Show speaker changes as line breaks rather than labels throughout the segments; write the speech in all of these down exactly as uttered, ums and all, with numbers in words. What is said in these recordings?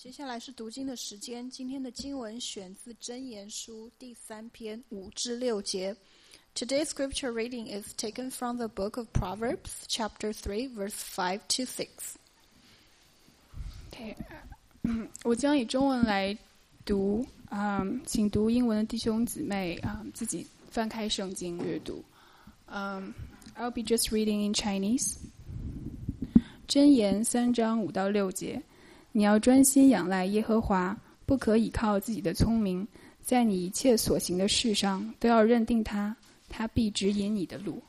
接下来是读经的时间。今天的经文选自箴言书第三篇五至六节。Today's scripture reading is taken from the book of Proverbs, chapter three, verse five to six.
Okay. 我将以中文来读，嗯，请读英文的弟兄姊妹啊、嗯，自己翻开圣经阅读。嗯、um, ，I'll be just reading in Chinese. 箴言三章五到六节。你要专心仰赖耶和华，不可倚靠自己的聪明，在你一切所行的事上都要认定他，他必指引你的路。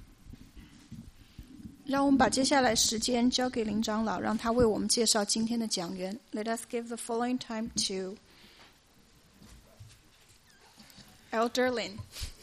让我们把接下来时间交给林长老，让他为我们介绍今天的讲员。Let us give the following time to Elder Lin.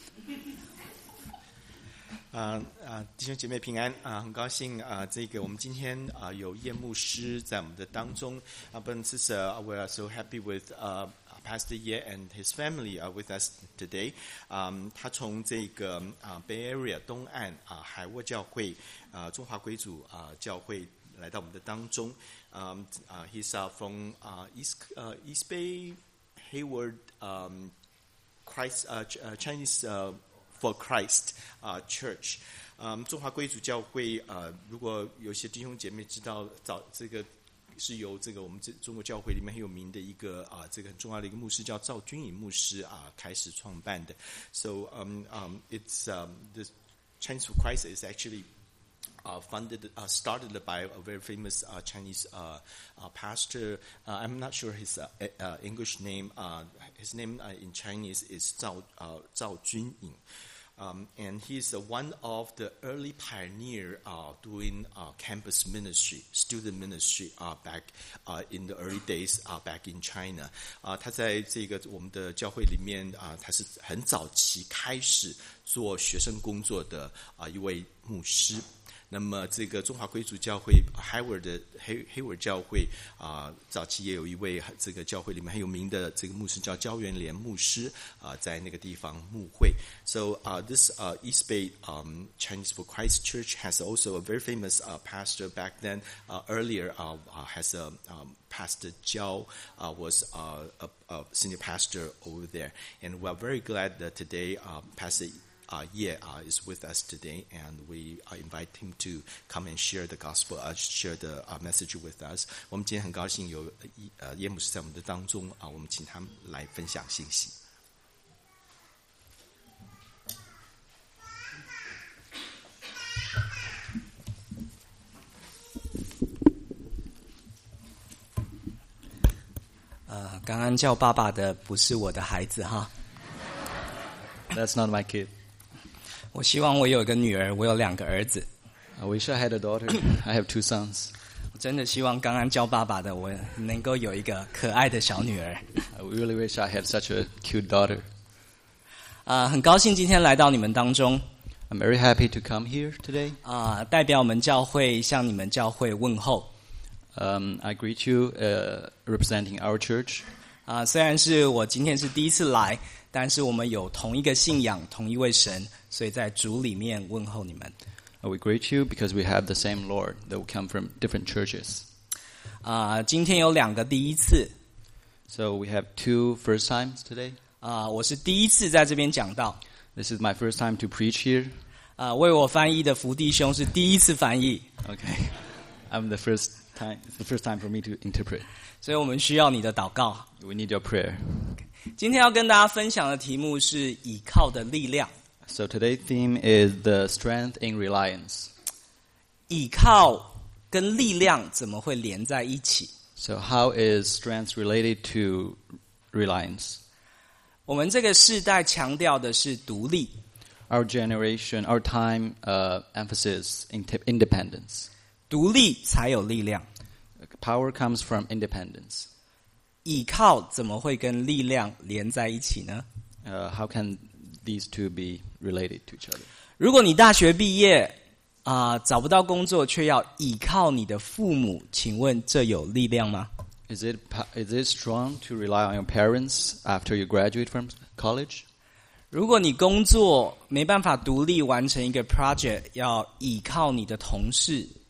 啊啊，弟兄姐妹平安啊！很高兴啊，这个我们今天啊有叶牧师在我们的当中啊。But sister, we are so happy with 呃、uh, Pastor Ye and his family are with us today. 啊、um, 他从这个啊 Bay Area 东岸啊海沃教会啊中华归主啊教会来到我们的当中。Um, uh, he's uh, from uh, East uh, East Bay Hayward um, Christ uh, Chinese. Uh, For Christ 啊、uh, Church， 嗯，中华归主教会啊、呃，如果有些弟兄姐妹知道，早这个是由这个我们这中国教会里面很有名的一个啊、呃，这个很重要的一个牧师叫赵君颖牧师啊、呃、开始创办的。So um um it's um the Chinese for Christ is actually Uh, funded, uh, started by a very famous uh, Chinese uh, uh, pastor. Uh, I'm not sure his uh, uh, English name. Uh, his name uh, in Chinese is Zhao, uh, Zhao Junying. Um, and he's uh, one of the early pioneer uh, doing uh, campus ministry, student ministry uh, back uh, in the early days uh, back in China. Uh, 他在这个我们的教会里面啊、呃，他是很早期开始做学生工作的啊、呃、一位牧师。那么这个中华归主教会 Hayward 的黑黑尔教会啊、呃，早期也有一位这个教会里面很有名的这个牧师叫焦元莲牧师啊、呃，在那个地方牧会。So uh, this uh, East Bay um, Chinese for Christ Church has also a very famous uh, pastor back then. Uh, earlier uh, uh, has a um, Pastor Jiao uh, was uh, a, a senior pastor over there, and we are very glad that today uh, Pastor Uh, Ye uh, is with us today, and we uh, invite him to come and share the gospel, uh, share the uh, message with us. 我们今天很高兴有呃叶牧师在我们的当中啊、呃，我们请他来分享信息。
呃，刚刚叫爸爸的不是我的孩子哈。
That's not my kid.
我希望我有一个女儿，我有两个儿子。
I wish I had a daughter. I have two sons.
我真的希望刚刚叫爸爸的我能够有一个可爱的小女儿。
I really wish I had such a cute daughter.
啊、呃，很高兴今天来到你们当中。
I'm very happy to come here today.
啊、呃，代表我们教会向你们教会问候。
Um, I greet you, uh, representing our church.
啊、呃，虽然是我今天是第一次来，但是我们有同一个信仰，同一位神。所以在主里面问候你们。
We greet you because we have the same Lord that will come from different churches.
啊、呃，今天有两个第一次。
So we have two first times today.
啊、呃，我是第一次在这边讲道。
This is my first time to preach here.
啊、呃，为我翻译的福弟兄是第一次翻译。
Okay, I'm the first time. It's the first time for me to interpret.
所以我们需要你的祷告。
We need your prayer.
今天要跟大家分享的题目是倚靠的力量。
So today's theme is the strength in reliance.
倚靠跟力量怎么会连在一起？
So how is strength related to reliance?
我们这个世代强调的是独立。
Our generation, our time uh, emphasizes independence.
独立才有力量。
Power comes from independence.
倚靠怎么会跟力量连在一起呢？
Uh, how can these two be related to each other?
如果你大学毕业啊、呃、找不到工作，却要倚靠你的父母，请问这有力量吗？
Is it is it strong to rely on your parents after you graduate from college?
如果你工作没办法独立完成一个 project， 要倚靠你的同事，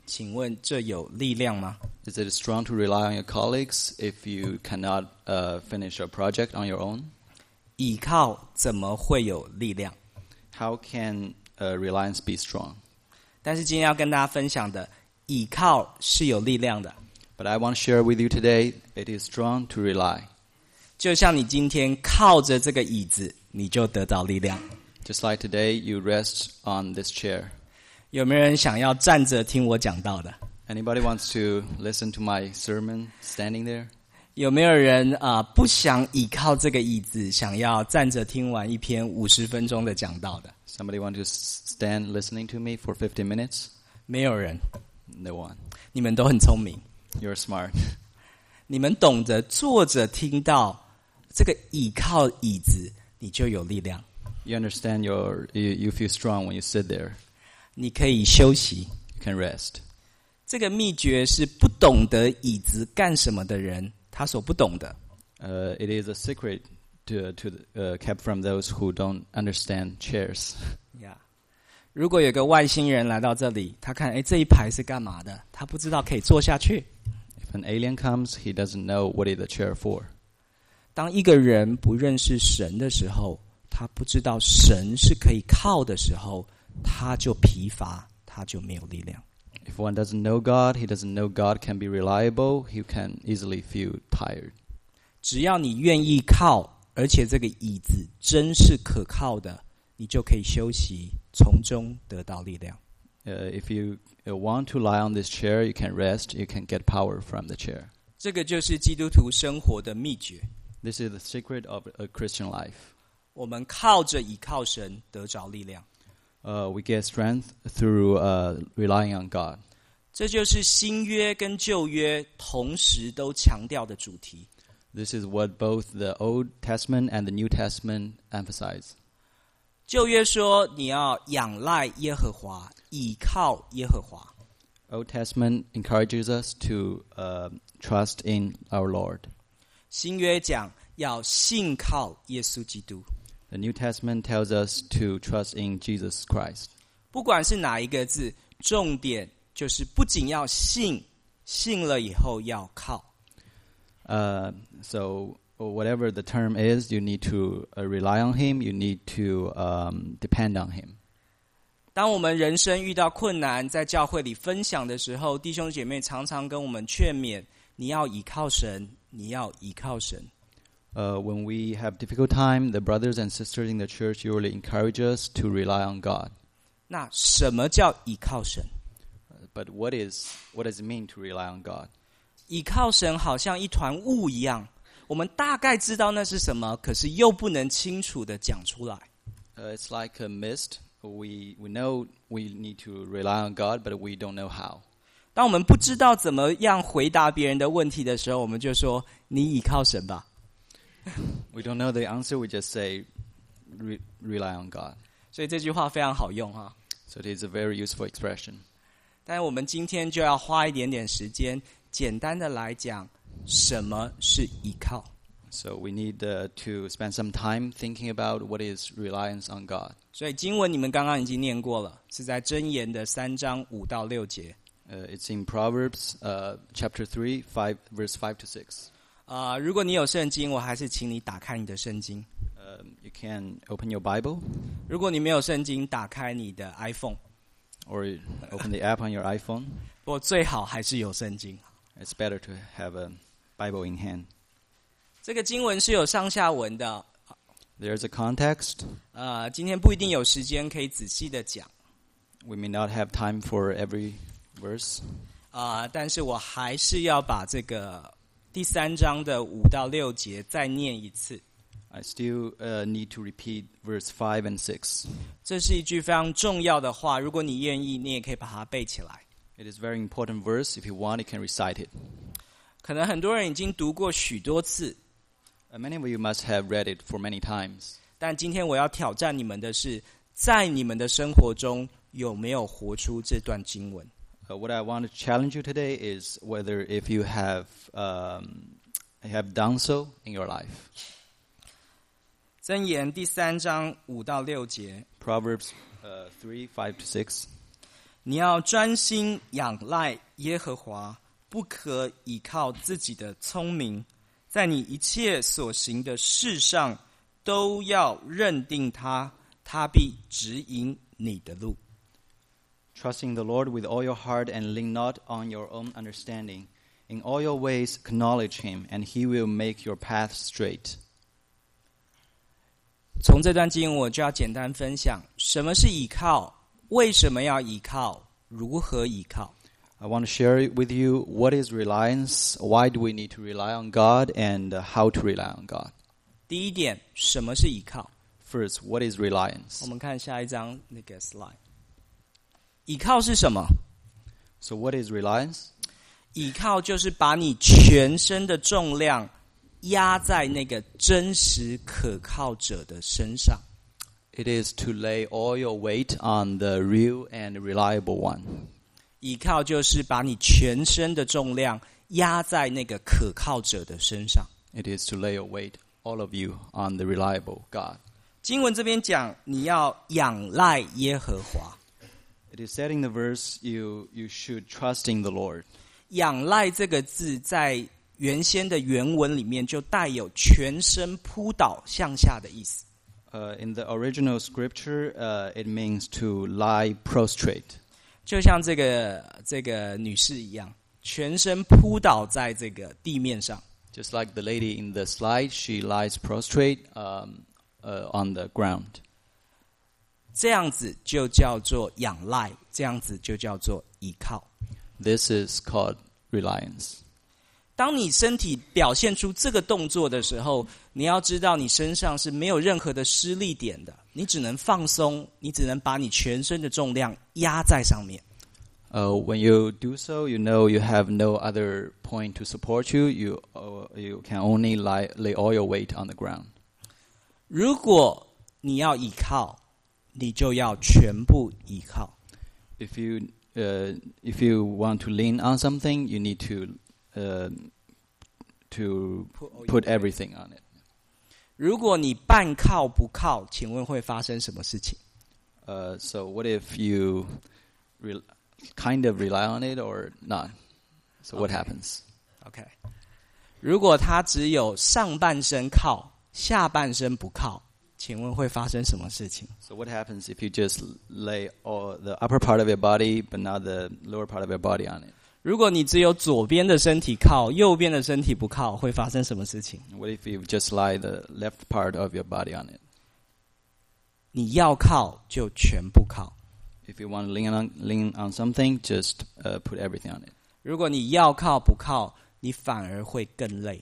请问这有力量吗？
Is it strong to rely on your colleagues if you cannot uh, finish a project on your own?
倚靠怎么会有力量？
How can uh, reliance be strong?
但是今天要跟大家分享的，倚靠是有力量的。
But I want to share with you today, it is strong to rely.
就像你今天靠着这个椅子，你就得到力量。
Just like today, you rest on this chair.
有没有人想要站着听我讲道的？
Anybody wants to listen to my sermon standing there?
有没有人啊、呃、不想倚靠这个椅子，想要站着听完一篇五十分钟的讲道的？
Somebody want to stand listening to me for fifteen minutes?
没有人，
No one.
你们都很聪明，
You're smart.
你们懂得坐着听到这个倚靠椅子，你就有力量。
You understand your, you, you feel strong when you sit there.
你可以休息。
You can rest.
这个秘诀是不懂得椅子干什么的人他所不懂的。
Uh, it is a secret to, to uh, kept from those who don't understand chairs.
Yeah. 如果有个外星人来到这里，他看诶这一排是干嘛的，他不知道可以坐下去。
If an alien comes, he doesn't know what is the chair for.
当一个人不认识神的时候，他不知道神是可以靠的时候，他就疲乏，他就没有力量。
If one doesn't know God, he doesn't know God can be reliable, he can easily feel tired.
只要你愿意靠，而且这个椅子真是可靠的，你就可以休息，从中得到力量。
Uh, if you uh, want to lie on this chair, you can rest, you can get power from the chair.
这个就是基督徒生活的秘诀。
This is the secret of a Christian life.
我们靠着倚靠神得着力量。
Uh, we get strength through uh, relying on God.
这就是新约跟旧约同时都强调的主题。
This is what both the Old Testament and the New Testament emphasize.
旧约说你要仰赖耶和华，倚靠耶和华。
Old Testament encourages us to uh, trust in our Lord.
新约讲要信靠耶稣基督。
The New Testament tells us to trust in Jesus Christ.
不管是哪一个字，重点就是不仅要信，信了以后要靠。
Uh, so whatever the term is, you need to uh, rely on Him. You need to um, depend on Him.
当我们人生遇到困难，在教会里分享的时候，弟兄姐妹常常跟我们劝勉：你要倚靠神，你要倚靠神。
Uh, when we have difficult time, the brothers and sisters in the church usually encourage us to rely on God.
那什么叫倚靠神？
But what is what does it mean to rely on God?
倚靠神好像一团雾一样，我们大概知道那是什么，可是又不能清楚地讲出来。
Uh, it's like a mist. We we know we need to rely on God, but we don't know how.
当我们不知道怎么样回答别人的问题的时候，我们就说：“你倚靠神吧。”
We don't know the answer. We just say, re- rely on God.
所以这句话非常好用哈。
So it is a very useful expression.
但是我们今天就要花一点点时间，简单的来讲，什么是倚靠。
So we need uh, to spend some time thinking about what is reliance on God.
所以经文你们刚刚已经念过了，是在箴言的三章五到六节。
Uh, it's in Proverbs uh, chapter three, five, verse five to six.
啊、呃，如果你有圣经，我还是请你打开你的圣经。
Um, you can open your Bible,
如果你没有圣经，打开你的 iPhone。
or you open the app on your iPhone.
不过最好还是有圣经。
It's better to have a Bible in hand.
这个经文是有上下文的，
There's a context.
呃，今天不一定有时间可以仔细的讲，
We may not have time for every verse.
啊、呃，但是我还是要把这个第三章的五到六节再念一次。
I still uh, need to repeat verse five and six.
这是一句非常重要的话，如果你愿意，你也可以把它背起来。
It is a very important verse. If you want, you can recite it.
可能很多人已经读过许多次，
Uh, many of you must have read it for many times.
但今天我要挑战你们的是，在你们的生活中有没有活出这段经文？
Uh, what I want to challenge you today is whether if you have um, have done so in your life.
箴言第三章五到六节，
Proverbs uh, three, five to six.
你要专心仰赖耶和华，不可倚靠自己的聪明，在你一切所行的事上都要认定他，他必指引你的路。
Trusting the Lord with all your heart and lean not on your own understanding. In all your ways acknowledge him, and he will make your path straight.
从这段经文我就要简单分享什么是倚靠，为什么要倚靠，如何倚靠。
I want to share with you what is reliance, why do we need to rely on God, and how to rely on God.
第一点，什么是倚靠？
First, what is reliance?
我们看下一张那个 slide。倚靠是什么？
So what is reliance?
倚靠就是把你全身的重量压在那个真实可靠者的身上。
It is to lay all your weight on the real and reliable one.
倚靠就是把你全身的重量压在那个可靠者的身上。
It is to lay your weight, all of you, on the reliable God.
经文这边讲，你要仰赖耶和华。
It is said in the verse, you, you should trust in the Lord.
仰赖这个字在原先的原文里面就带有全身扑倒向下的意思。
Uh, in the original scripture, uh, it means to lie prostrate.
就像这个这个女士一样，全身扑倒在这个地面上。
Just like the lady in the slide, she lies prostrate um, uh, on the ground.
这样子就叫做仰赖，这样子就叫做倚靠。
This is called reliance.
当你身体表现出这个动作的时候，你要知道你身上是没有任何的施力点的，你只能放松，你只能把你全身的重量压在上面。
Uh, when you do so, you know you have no other point to support you. You uh, you can only lie, lay all your weight on the ground.
如果你要倚靠，你就要全部倚靠。
If you uh, if you want to lean on something, you need to uh, to put everything on it.
如果你半靠不靠，请问会发生什么事情？
Uh, so what if you re- kind of rely on it or not? So what
Okay.
happens?
OK， 如果他只有上半身靠，下半身不靠，请问会发生什么事情？
So what happens if you just lay all the upper part of your body but not the lower part of your body on it?
如果你只有左边的身体靠，右边的身体不靠，会发生什么事情？
What if you just lie the left part of your body on it?
你要靠就全部靠。
If you want to lean on lean on something, just uh, put everything on it.
如果你要靠不靠，你反而会更累。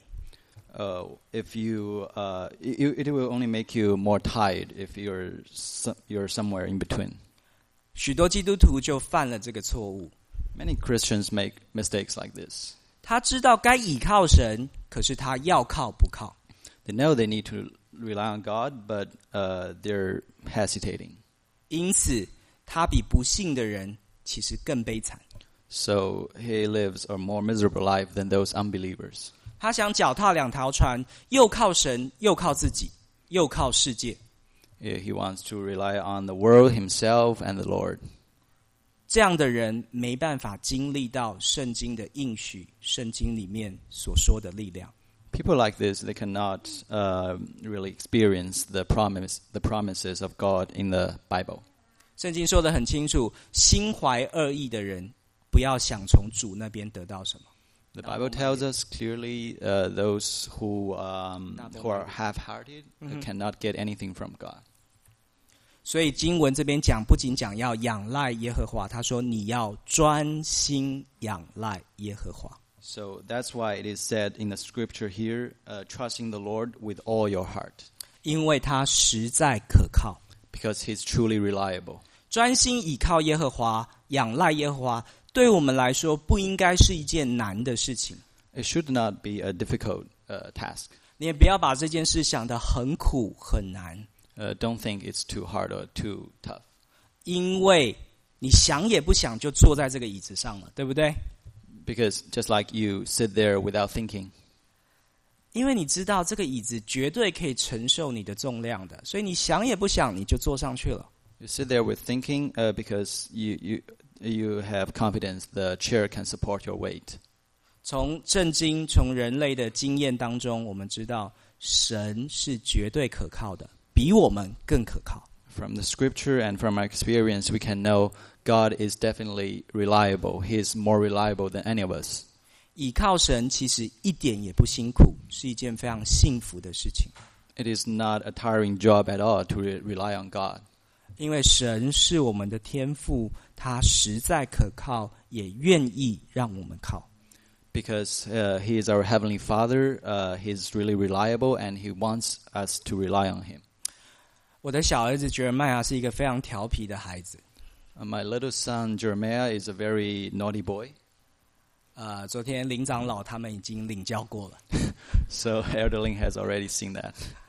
Uh, if you, uh, it, it will only make you more tired if you're so, you're somewhere in between.
许多基督徒就犯了这个错误。
Many Christians make mistakes like this.
他知道该倚靠神，可是他要靠不靠。
They know they need to rely on God, but uh, they're hesitating.
因此，他比不信的人其实更悲惨。
So he lives a more miserable life than those unbelievers.
他想脚踏两条船，又靠神，又靠自己，又靠世界。
Yeah, he wants to rely on the world, himself, and the Lord.
这样的人没办法经历到圣经的应许，圣经里面所说的力量。
People like this, they cannot uh, really experience the promise, the promises of God in the Bible.
圣经说得很清楚，心怀恶意的人，不要想从主那边得到什么。
The Bible tells us clearly uh, those who um, who are half-hearted
Mhm.
cannot get anything from God.
所以经文这边讲，不仅讲要仰赖耶和华，他说你要专心仰赖耶和华。
So that's why it is said in the scripture here, uh, trusting the Lord with all your heart,
因为他实在可靠。
because He's truly reliable.
专心倚靠耶和华，仰赖耶和华，对我们来说不应该是一件难的事情。
It should not be a difficult uh, task.
你也不要把这件事想得很苦很难，
Uh, don't think it's too hard or too tough.
因为你想也不想就坐在这个椅子上了，对不对？
Because just like you sit there without thinking,
因为你知道这个椅子绝对可以承受你的重量的，所以你想也不想你就坐上去了。
you sit there with thinking uh, because you, you you have confidence the chair can support your weight.
从圣经、从人类的经验当中，我们知道神是绝对可靠的，比我们更可靠。
From the scripture and from our experience, we can know God is definitely reliable. He is more reliable than any of us.
倚靠神其实一点也不辛苦，是一件非常幸福的事情。
It is not a tiring job at all to re- rely on God.
因为神是我们的天父，他实在可靠，也愿意让我们靠。
Because uh, He is our Heavenly Father, uh, He is really reliable and He wants us to rely on Him.
我的小儿子 Jeremiah 是一个非常调皮的孩子。
Uh, my little son Jeremiah is a very naughty boy.
呃，昨天林长老他们已经领教过了。
So Elderling has already seen that.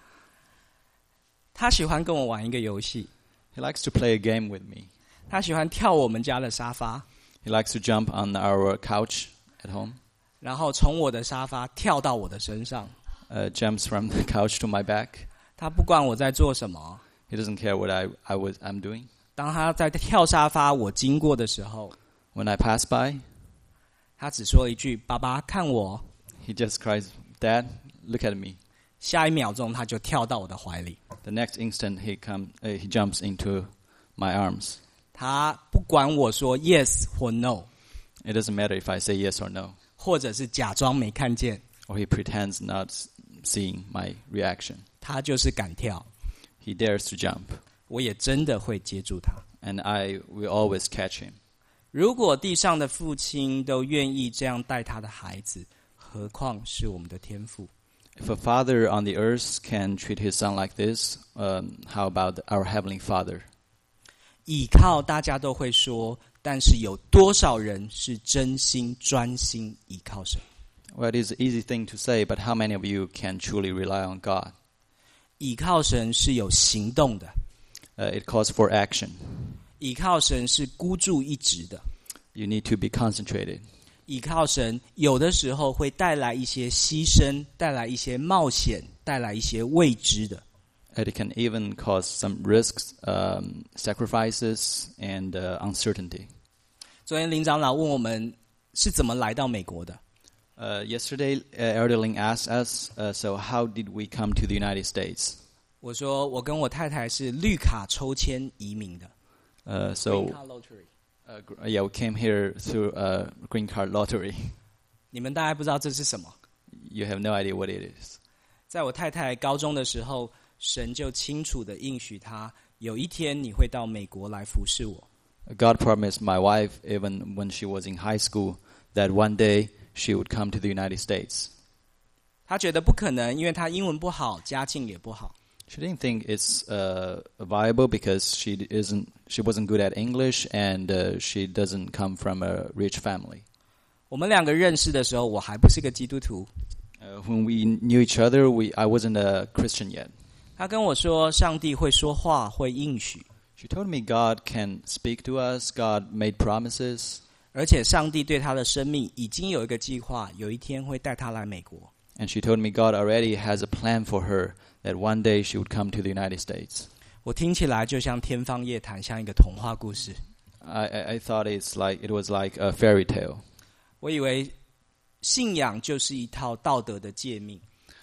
他喜欢跟我玩一个游戏，
He likes to play a game with me.
他喜欢跳我们家的沙发，
He likes to jump on our couch at home.
然后从我的沙发跳到我的身上。
Uh, jumps from the couch to my back.
他不管我在做什么，
He doesn't care what I, I was, I'm doing.
当他在跳沙发我经过的时候，
When I pass by,
他只说一句：“爸爸，看我。”
he just cries, "Dad, look at me."
下一秒钟他就跳到我的怀里。
The next instant, he come, uh, he jumps into my arms.
他不管我说 yes 或 no，
It doesn't matter if I say yes or no,
或者是假装没看见，
or he pretends not seeing my reaction.
他就是敢跳。
He dares to jump,
我也真的会接住他。
and I will always catch him.
如果地上的父亲都愿意这样待他的孩子，何况是我们的天父？
If a father on the earth can treat his son like this, um, how about our Heavenly Father?
倚靠大家都会说，但是有多少人是真心专心倚靠神？
Well, it is an easy thing to say, but how many of you can truly rely on God?
倚靠神是有行动的，
Uh, it calls for action.
倚靠神是孤注一掷的，
You need to be concentrated.
倚靠神有的时候会带来一些牺牲，带来一些冒险，带来一些未知的。
It can even cause some risks, um, sacrifices, and uh, uncertainty.
昨天林长老问我们是怎么来到美国的。
Uh, yesterday, uh, Erdeling asked us, uh, so how did we come to the United States?
我说我跟我太太是绿卡抽签移民的。
Uh, so,
Green card lottery.
uh, gr- yeah, we came here through a green card lottery.
你们大概不知道这是什么。
You have no idea what it is.
在我太太高中的时候，神就清楚地应许她，有一天你会到美国来服侍我。
God promised my wife, even when she was in high school, that one day she would come to the United States.
她觉得不可能，因为她英文不好，家境也不好。
She didn't think it's uh, viable because she isn't. She wasn't good at English, and uh, she doesn't come from a rich family.
我们两个认识的时候，我还不是个基督徒。
Uh, when we knew each other, we I wasn't a Christian yet.
她跟我说，上帝会说话，会应许，
She told me God can speak to us. God made promises,
而且上帝对她的生命已经有一个计划，有一天会带她来美国。
and she told me God already has a plan for her. That one day she would come to the United States.
我听起来就像天方夜谭，像一个童话故事。
I, I, I thought it's like it was like a fairy tale.
我以为信仰就是一套道德的诫命。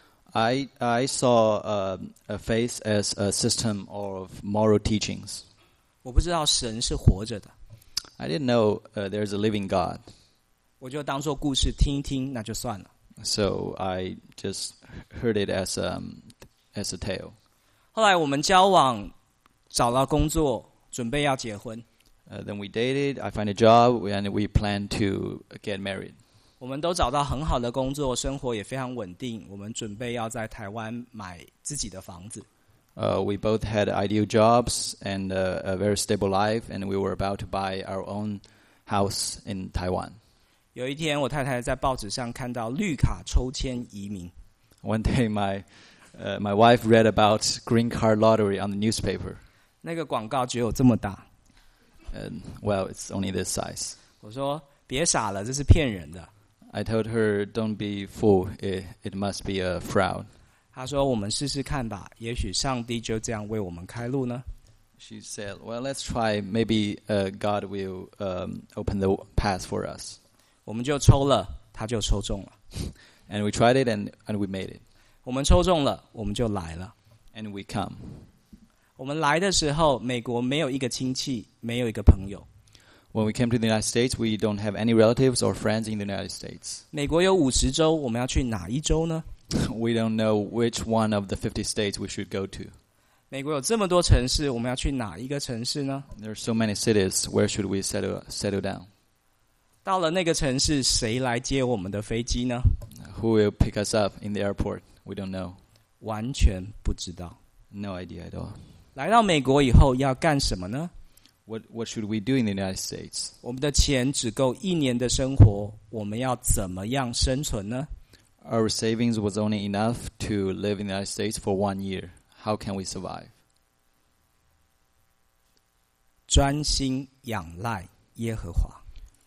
I I saw uh, a faith as a system of moral teachings.
我不知道神是活着的，
I didn't know uh, there's a living God.
我就当做故事听一听，那就算了。
So I just heard it as um as a tale.
后来我们交往，找到工作，准备要结婚。
Uh, then we dated. I find a job, and we plan to get married.
我们都找到很好的工作，生活也非常稳定。我们准备要在台湾买自己的房子。
Uh, we both had ideal jobs and uh, a very stable life, and we were about to buy our own house in Taiwan.
有一天，我太太在报纸上看到绿卡抽签移民，
One day, my uh, my wife read about green card lottery on the newspaper.
那个广告只有这么大。
And well, it's only this size.
我说别傻了，这是骗人的。
I told her, "Don't be fooled. It, it must be a fraud."
她说我们试试看吧，也许上帝就这样为我们开路呢。
She said, "Well, let's try. Maybe uh, God will um, open the path for us."
我们就抽了，他就抽中了。
And we tried it, and and we made it,
我们抽中了，我们就来了。
and we come.
我们来的时候，美国没有一个亲戚，没有一个朋友。
When we came to the United States, we don't have any relatives or friends in the United States.
美国有五十州，我们要去哪一州呢？
We don't know which one of the fifty states we should go to.
美国有这么多城市，我们要去哪一个城市呢？
There are so many cities. Where should we settle settle down?
到了那个城市，谁来接我们的飞机呢？
Who will pick us up in the airport? We don't know.
完全不知道。
No idea at all.
来到美国以后要干什么呢？
What what should we do in the United States?
我们的钱只够一年的生活，我们要怎么样生存呢？
Our savings was only enough to live in the United States for one year. How can we survive?
专心仰赖耶和华。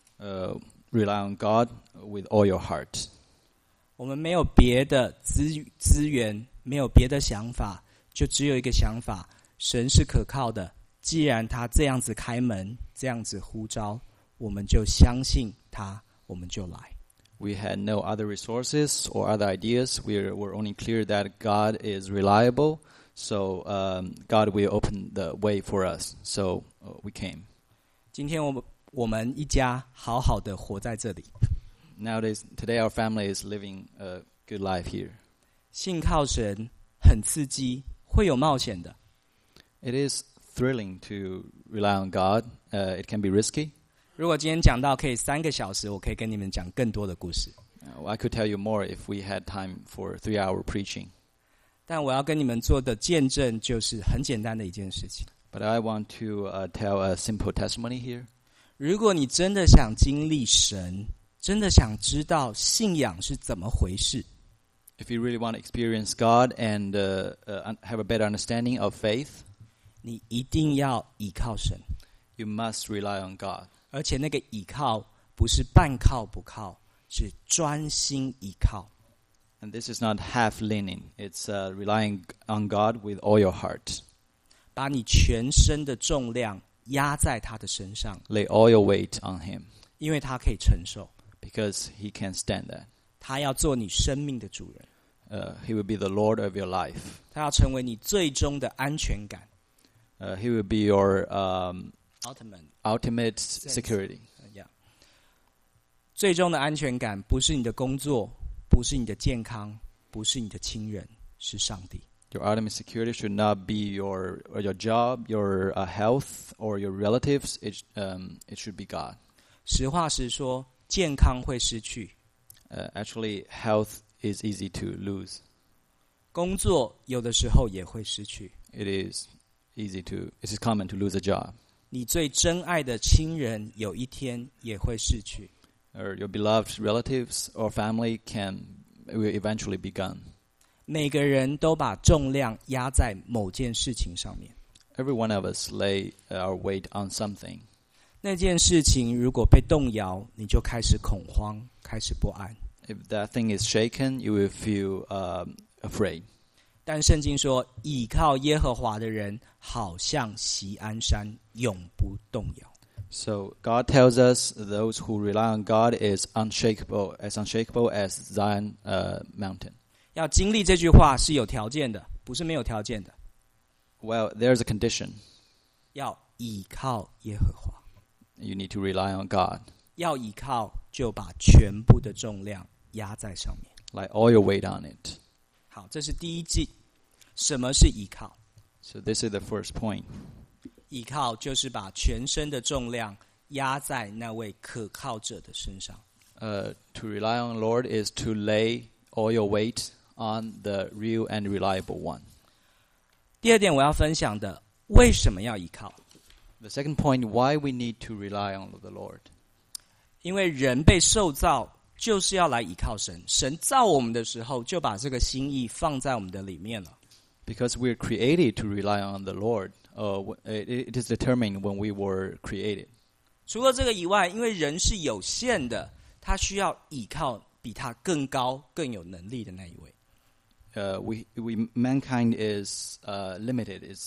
Uh, rely on God with all your heart.
我们没有别的资资源，没有别的想法，就只有一个想法：神是可靠的。既然他这样子开门，这样子呼召，我们就相信他，我们就来。
We had no other resources or other ideas. We were only clear that God is reliable. So um, God will open the way for us. So uh, we came.
今天我们我们一家好好的活在这里。
Nowadays, today our family is living a good life here.
信靠神很刺激，会有冒险的。
It is thrilling to rely on God. Uh, it can be risky.
如果今天讲到可以三个小时，我可以跟你们讲更多的故事。
Uh, I could tell you more if we had time for three-hour preaching.
但我要跟你们做的见证就是很简单的一件事情。
But I want to uh, tell a simple testimony here.
如果你真的想经历神，真的想知道信仰是怎么回事，
If you really want to experience God and uh, uh, have a better understanding of faith,
你一定要依靠神，
you must rely on God.
而且那个依靠不是半靠不靠，是专心依靠。
And this is not half leaning. It's uh, relying on God with all your heart.
把你全身的重量压在他的身上，
Lay all your weight on Him
因为他可以承受，
because He can stand that.
他要做你生命的主人，
Uh, he will be the Lord of your life.
他要成为你最终的安全感。
Uh, he will be your um,
Ultimate
ultimate security.
Yeah. 最终的安全感不是你的工作，不是你的健康，不是你的亲人，是上帝。
Your ultimate security should not be your or your job, your uh, health, or your relatives. It um, it should be God.
实话实说，健康会失去，
Uh, actually, health is easy to lose.
工作有的时候也会失去。
It is easy to. It is common to lose a job.
你最珍爱的亲人有一天也会逝去。
Or your beloved relatives or family can will eventually be gone.
每个人都把重量压在某件事情上面，
Every one of us lay our weight on something.
那件事情如果被动摇，你就开始恐慌，开始不安。
If that thing is shaken, you will feel um, afraid.
但圣经说，倚靠耶和华的人，好像锡安山，永不动摇。
So God tells us those who rely on God is unshakable, as unshakable as Zion uh, mountain.
要经历这句话是有条件的，不是没有条件的。
Well, there's a condition.
要倚靠耶和华，
You need to rely on God.
要倚靠就把全部的重量压在上面。
Lay all your weight on it.
好，这是第一季。什么是倚靠？
So this is the first point.
倚靠就是把全身的重量压在那位可靠者的身上。
Uh, to rely on the Lord is to lay all your weight on the real and reliable one.
第二点我要分享的，为什么要倚靠？
The second point, why we need to rely on the Lord.
因为人被受造就是要来倚靠神，神造我们的时候就把这个心意放在我们的里面了。
Because we're created to rely on the Lord. Uh, it, it is determined when we were created.
除了这个以外，因为人是有限的，他需要倚靠比他更高、更有能力的那一位。
Uh, we, we mankind is uh, limited, is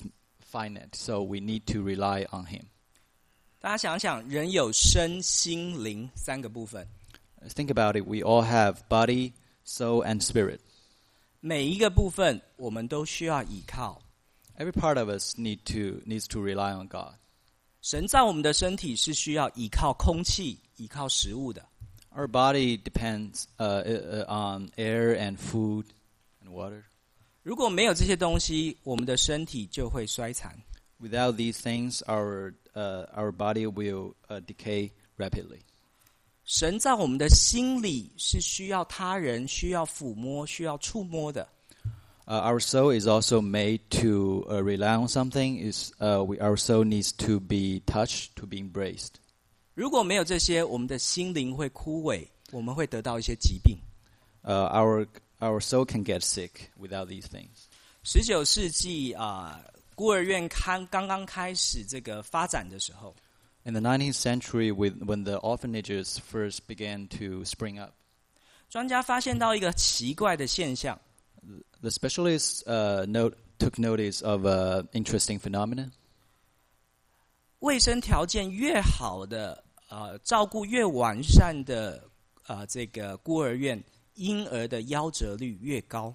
finite, so we need to rely on Him.
大家想想，人有身心灵三个部分，
Think about it. We all have body, soul, and spirit.
每一个部分我们都需要依靠。
Every part of us need to needs to rely on God.
神造我们的身体是需要依靠空气、依靠食物的。
Our body depends uh, uh, on air and food and water.
如果没有这些东西，我们的身体就会衰残。
Without these things, our uh, our body will uh, decay rapidly.
神造我们的心理是需要他人、需要抚摸、需要触摸的。
Uh, our soul is also made to uh, rely on something. Is uh, we, our soul needs to be touched, to be embraced.
如果没有这些，我们的心灵会枯萎，我们会得到一些疾病。
Uh, our our soul can get sick without these things.
十九世纪啊、呃，孤儿院刚刚刚开始这个发展的时候，
In the nineteenth century, with, when the orphanages first began to spring up,
专家发现到一个奇怪的现象。
the specialists uh, note, took notice of an interesting phenomenon.
卫生条件越好的，呃，照顾越完善的，呃，这个孤儿院，婴儿的夭折率越高。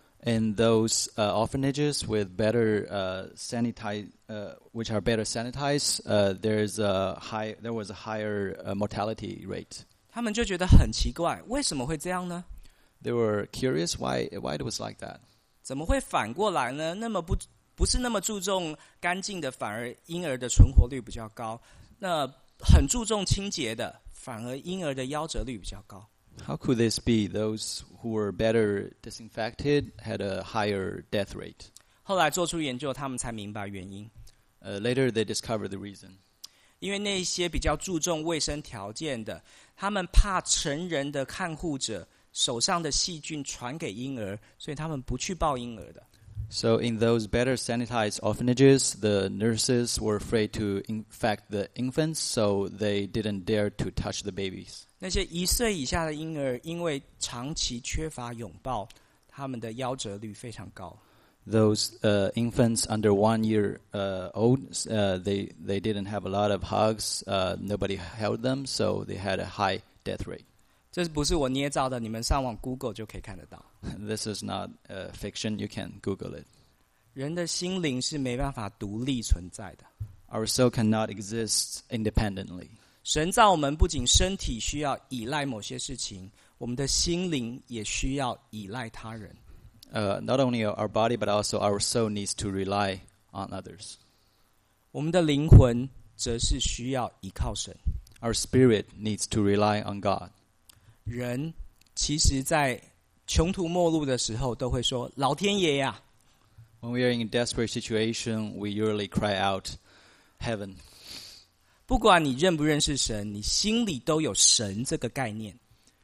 In those uh, orphanages with better uh, sanitize, uh, which are better sanitized, uh, there's a high. There was a higher uh, mortality rate.
他们就觉得很奇怪，为什么会这样呢？
They were curious why why it was like that.
怎么会反过来呢？那么不不是那么注重干净的，反而婴儿的存活率比较高；那很注重清洁的，反而婴儿的夭折率比较高。
How could this be? Those who were better disinfected had a higher death rate.
后来做出研究，他们才明白原因。
Uh, later, they discovered the reason.
因为那些比较注重卫生条件的，他们怕成人的看护者手上的细菌传给婴儿，所以他们不去抱婴儿的。
So, in those better sanitized orphanages, the nurses were afraid to infect the infants, so they didn't dare to touch the babies.
那些一岁以下的婴儿，因为长期缺乏拥抱，他们的夭折率非常高。
Those uh, infants under one year uh, old, uh, they they didn't have a lot of hugs. Uh, nobody held them, so they had a high death rate.
这不是我捏造的，你们上网 Google 就可以看得到。
This is not uh, fiction. You can Google it.
人的心灵是没办法独立存在的。
Our soul cannot exist independently.
神造我们不仅身体需要依赖某些事情，我们的心灵也需要依赖他人。
Uh, not only our body, but also our soul needs to rely on others.
我们的灵魂则是需要依靠神。
Our spirit needs to rely on God.
人其实在穷途末路的时候都会说老天爷呀。
When we are in a desperate situation, we usually cry out, "Heaven."
不管你认不认识神，你心里都有神这个概念。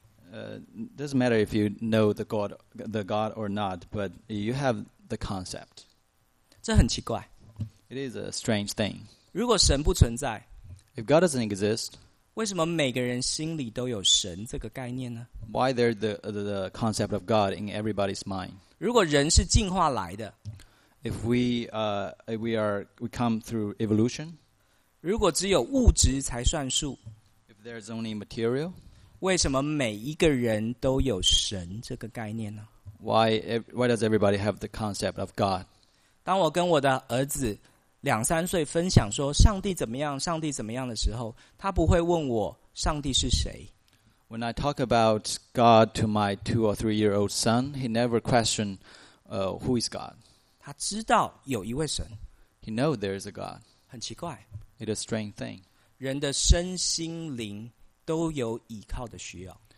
Uh, doesn't matter if you know the God, the God or not, but you have the concept.
这很奇怪。
It is a strange thing.
如果神不存在，
If God doesn't exist,
为什么每个人心里都有神这个概念呢？
why there's the, the the concept of God in everybody's mind?
如果人是进化来的，
If we uh, if we are we come through evolution,
如果只有物质才算数，
if there's only material,
为什么每一个人都有神这个概念呢？
why ev- why does everybody have the concept of God?
当我跟我的儿子两三岁分享说上帝怎么样，上帝怎么样的时候，他不会问我上帝是谁。
When I talk about God to my two or three year old son, he never questioned uh, who is God.
他知道有一位神，
He knows there is a God.
很奇怪，
It's a strange thing.
人的身心灵都有依靠的需要。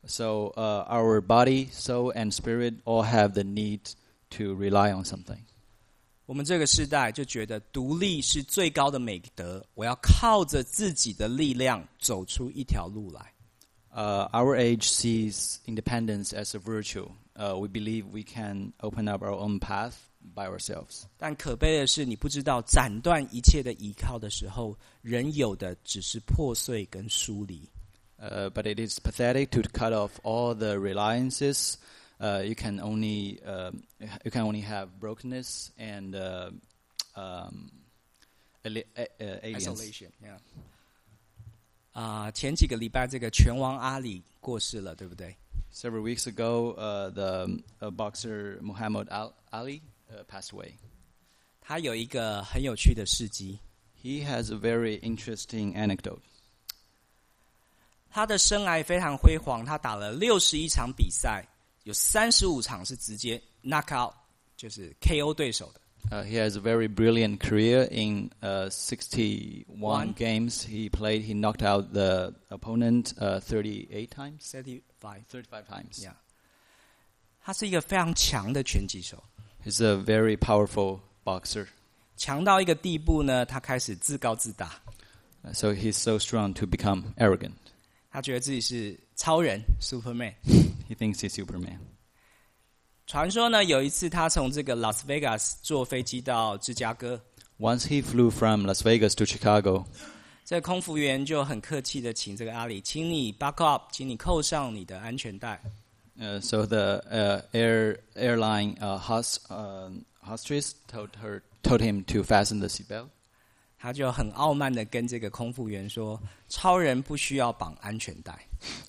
So uh, our body, soul, and spirit all have the need to rely on something.
我们这个时代就觉得独立是最高的美德，我要靠着自己的力量走出一条路来。
Uh, our age sees independence as a virtue. Uh, we believe we can open up our own path by ourselves.
但可悲的是，你不知道斩断一切的依靠的时候，人有的只是破碎跟疏离。
Uh, but it is pathetic to cut off all the reliances. Uh, you can only uh, you can only have brokenness and uh, um, ali- uh, uh, aliens.
Isolation, yeah. 啊、呃，前几个礼拜这个拳王阿里过世了，对不对？
Several weeks ago, uh, the uh, boxer Muhammad Al- Ali uh, passed away.
他有一个很有趣的事迹，
He has a very interesting anecdote.
他的生涯非常辉煌，他打了六十一场比赛，有三十五场是直接 knock out， 就是 K O 对手的。
Uh, he has a very brilliant career in uh, sixty-one
One.
games he played. He knocked out the opponent uh, thirty-eight times.
thirty-five
thirty-five times.
Yeah. 他是一个非常强的拳击手，
He's a very powerful boxer.
强到一个地步呢，他开始自高自大，
Uh, so he's so strong to become arrogant.
他觉得自己是超人 Superman。
He thinks he's Superman.
传说呢，有一次他从这个 Las Vegas 坐飞机到芝加哥，
Once he flew from Las Vegas to Chicago.
这个空服员就很客气的请这个阿里，请你 buckle up， 请你扣上你的安全带。
Uh, so the uh, air airline uh, host, uh, hostess told her told him to fasten the seatbelt.
他就很傲慢的跟这个空服员说：“超人不需要绑安全带。”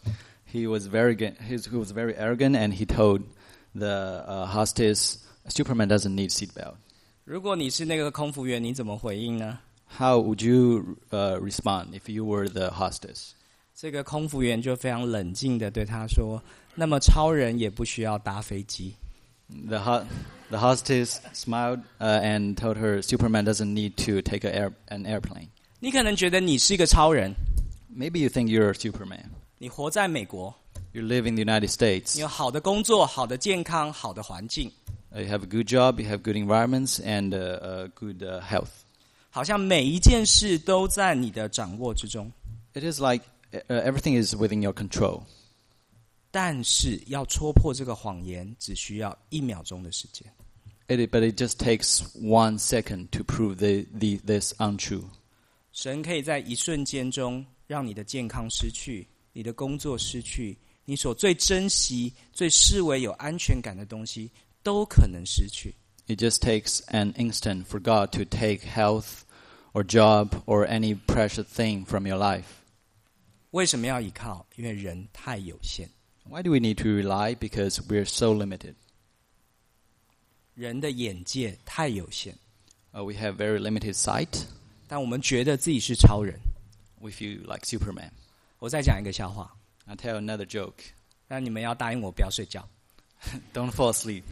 He was very ga- he's- he was very arrogant, and he told the uh, hostess, "Superman doesn't need seatbelt."
如果你是那个空服员，你怎么回应呢？
How would you uh, respond if you were the hostess?
这个空服员就非常冷静的对他说：“那么超人也不需要搭飞机。”
The ho- the hostess smiled uh, and told her, "Superman doesn't need to take a air- an airplane."
你可能觉得你是一个超人，
Maybe you think you're a Superman.
你活在美国，
You live in the United
你
States.
有好的工作、好的健康、好的环境，
Uh, you have a good job, you have good environments, and uh, uh, good uh, health.
好像每一件事都在你的掌握之中。
It is like uh, everything is within your control.
但是要戳破这个谎言，只需要一秒钟的时间。
It, but it just takes one second to prove the, the, this untrue.
神可以在一瞬间中让你的健康失去，你的工作失去，你所最珍惜、最视为有安全感的东西，都可能失去。
It just takes an instant for God to take health or job or any precious thing from your life.
为什么要依靠？因为人太有限，
Why do we need to rely? Because we're so limited.
人的眼界太有限，
Uh, we have very limited sight.
但我们觉得自己是超人。
We feel like Superman.
我再讲一个笑话，
I'll tell another joke.
但你们要答应我不要睡觉。
Don't fall asleep.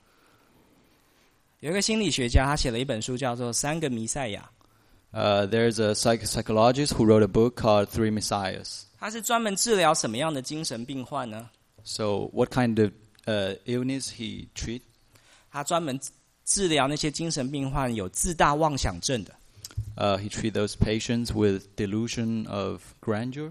有一个心理学家，他写了一本书，叫做《三个弥赛亚》。
Uh, there's a psych- psychologist who wrote a book called Three Messiahs.
他是专门治疗什么样的精神病患呢？
So what kind of uh, illness he treat?
他专门治疗那些精神病患有自大妄想症的。
Uh, he treat those patients with delusion of grandeur.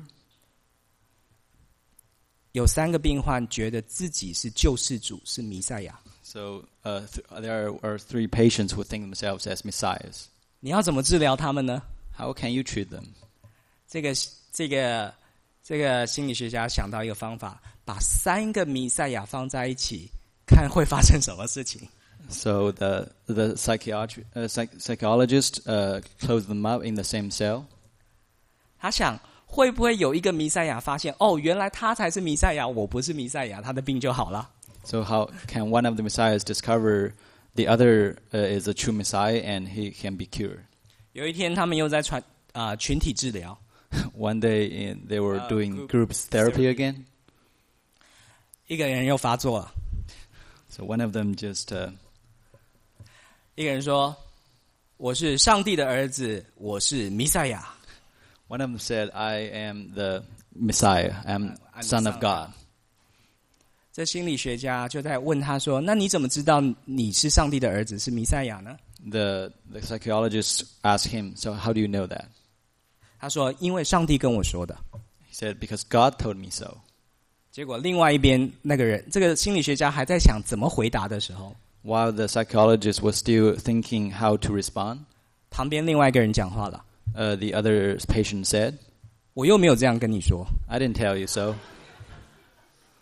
有三个病患觉得自己是救世主，是弥赛亚。
So uh, th- there are three patients who think themselves as messiahs.
你要怎么治疗他们呢？
How can you treat them?
这个这个这个心理学家想到一个方法，把三个弥赛亚放在一起，看会发生什么事情。
So the the psychiatri- uh, psych- psychologist uh, closed them up in the same cell.
他想，会不会有一个弥赛亚发现，哦，原来他才是弥赛亚，我不是弥赛亚，他的病就好了。
So how can one of the messiahs discover the other uh, is a true messiah and he can be cured?
有一天，他们又在传啊、呃、群体治疗，
One day in, they were
Uh,
doing
group
group therapy
therapy.
again.
一个人又发作了，
So one of them just uh,
一个人说：“我是上帝的儿子，我是弥赛亚。”
one of them said, "I am the Messiah. I'm
I'm the
Son of
Son of
God."
这心理学家就在问他说：“那你怎么知道你是上帝的儿子，是弥赛亚呢
The the psychologist asked him, "So how do you know that?"
他说：“因为上帝跟我说的。”
He said, "Because God told me so."
结果另外一边那个人，这个心理学家还在想怎么回答的时候，
While the psychologist was still thinking how to respond,
旁边另外一个人讲话了
uh, the other patient said,
我又没有这样跟你说。
"I didn't tell you so."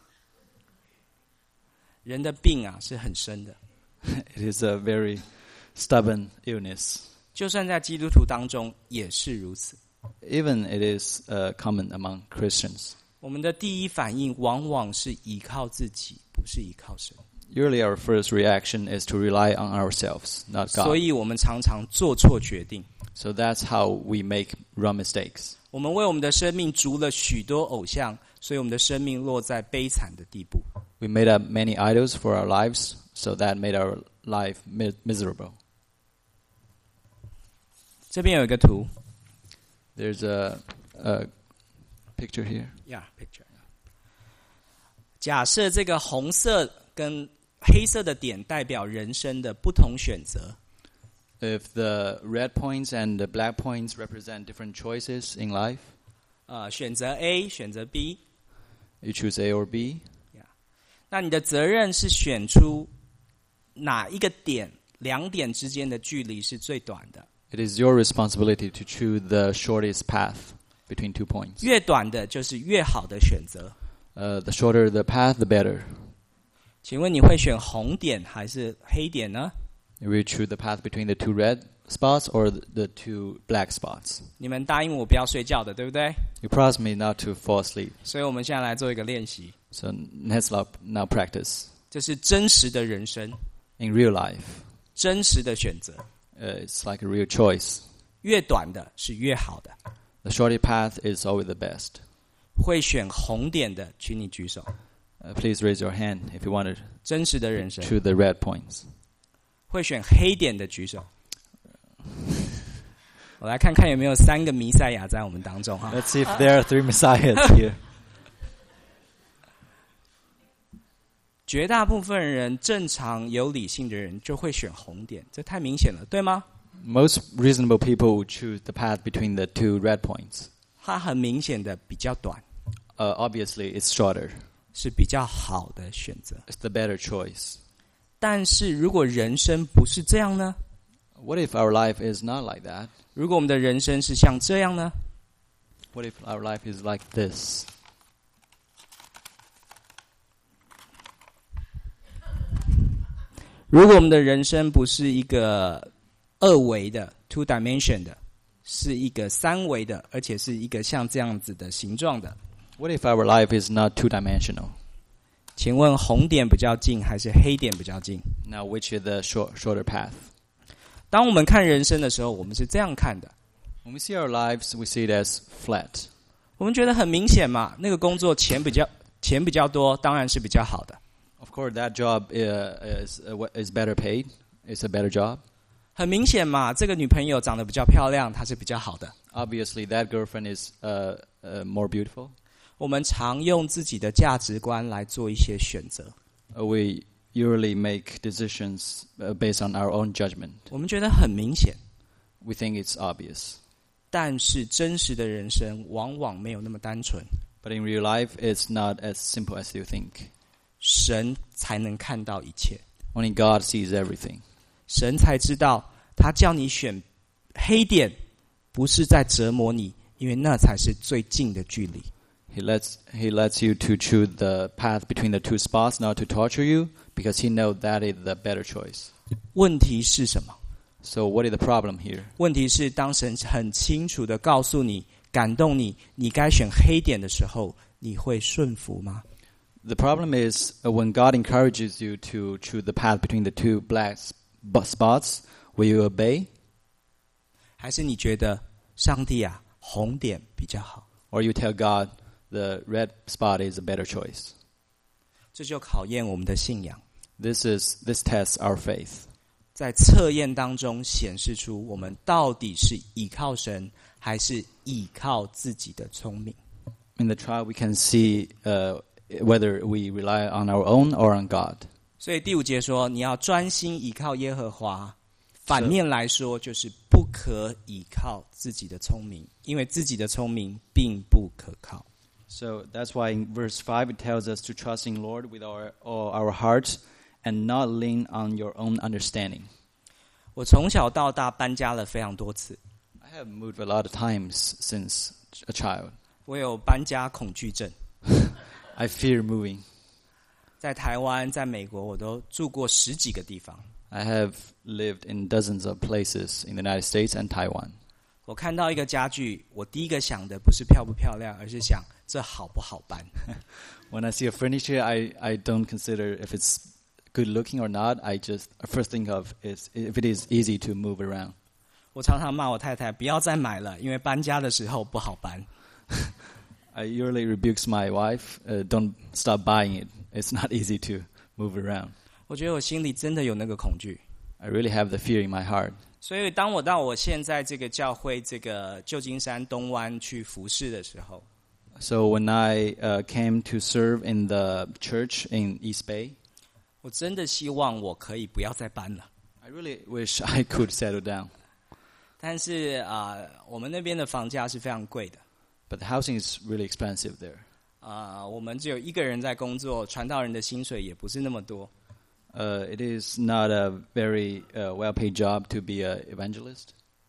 人的病啊是很深的，
It is a very stubborn illness.
就算在基督徒当中也是如此。
Even it is uh, common among Christians.
我们的第一反应往往是依靠自己，不是依靠神。
Usually our first reaction is to rely on ourselves, not
所
God.
以我们常常做错决定。
So that's how we make wrong mistakes.
我们为我们的生命筑了许多偶像，所以我们的生命落在悲惨的地步。
We made up many idols for our lives, so that made our life mi- miserable.
这边有一个图
There's a, a picture here.
，Yeah, picture. 假设这个红色跟黑色的点代表人生的不同选择。
If the red points and the black points represent different choices in life,
呃，选择 A， 选择 B，
you choose A or B.
那你的责任是选出哪一个点，两点之间的距离是最短的。
It is your responsibility to choose the shortest path between two points.
越短的就是越好的选择。
Uh, the shorter the path, the better.
请问你会选红点还是黑点呢？
We choose the path between the two red spots or the, the two black spots.
你们答应我不要睡觉的，对不对？
You promised me not to fall asleep.
所以我们现在来做一个练习，
So let's now now practice.
这是真实的人生，
In real life,
真实的选择。
uh, it's like a real choice.
越短的是越好的。
The shortest path is always the best.
会选红点的，请你举手。
Uh, please raise your hand if you want to
真实的人生。
choose the red points.
会选黑点的举手。我来看看有没有三个弥赛亚在我们当中哈。
Let's see if there are three messiahs here.
绝大部分人正常有理性的人就会选红点，这太明显了，对吗？
Most reasonable people would choose the path between the two red points.
它很明显的比较短，
Uh, obviously, it's shorter.
是比较好的选择。
It's the better choice.
但是如果人生不是这样呢？
What if our life is not like that?
如果我们的人生是像这样呢？
What if our life is like this?
如果我们的人生不是一个二维的 two dimension 的，是一个三维的，而且是一个像这样子的形状的，
What if our life is not two-dimensional?
请问红点比较近还是黑点比较近？
Now, which is the short, shorter path?
当我们看人生的时候，我们是这样看的，
When we see our lives, we see it as flat.
我们觉得很明显嘛，那个工作钱比较钱比较多，当然是比较好的。
Of course, that job uh, is uh, is better paid. It's a better job.
很明显嘛，这个女朋友长得比较漂亮，她是比较好的。
Obviously, that girlfriend is uh, uh, more beautiful.
我们常用自己的价值观来做一些选择，
Uh, we usually make decisions uh, based on our own judgment.
我们觉得很明显，
We think it's obvious.
但是真实的人生往往没有那么单纯，
But in real life, it's not as simple as you think.
神才能看到一切，
Only God sees everything.
神才知道他叫你选黑点，不是在折磨你，因为那才是最近的距离。
He lets he lets you to choose the path between the two spots, not to torture you, because he knows that is the better choice.
问题是什么？
So what is the problem here?
问题是当神很清楚的告诉你、感动你，你该选黑点的时候，你会顺服吗？
The problem is uh, when God encourages you to choose the path between the two black sp- spots, will you obey?
还是你觉得上帝啊，红点比较好？
Or you tell God the red spot is a better choice?
这就考验我们的信仰，
This is this tests our faith.
在测验当中显示出我们到底是倚靠神，还是倚靠自己的聪明。
In the trial, we can see uh, whether we rely on our own or on God.
所以第五节说，你要专心倚靠耶和华。反面来说，就是不可倚靠自己的聪明，因为自己的聪明并不可靠。
So that's why in verse five it tells us to trust in Lord with our all our hearts and not lean on your own understanding.
我从小到大搬家了非常多次，
I have moved a lot of times since a child.
我有搬家恐惧症。
I fear moving.
在台湾、在美国，我都住过十几个地方。
I have lived in dozens of places in the United States and Taiwan.
我看到一个家具，我第一个想的不是漂不漂亮，而是想这好不好搬。
When I see a furniture, I, I don't consider if it's good looking or not. I just first think of is if it is easy to move around.
我常常骂我太太不要再买了，因为搬家的时候不好搬。
I usually rebukes my wife, uh, don't stop buying it. It's not easy to move around.
我觉得我心里真的有那个恐惧。
I really have the fear in my heart.
所以当我到我现在这个教会这个旧金山东湾去服侍的时候，
So when I uh, came to serve in the church in East Bay,
我真的希望我可以不要再搬了。
I really wish I could settle down.
但是啊、呃，我们那边的房价是非常贵的。
But the housing is really expensive there.
啊、呃，我们只有一个人在工作，传道人的薪水也不是那么多。
Uh, it is not a very uh, well-paid job to be an evangelist.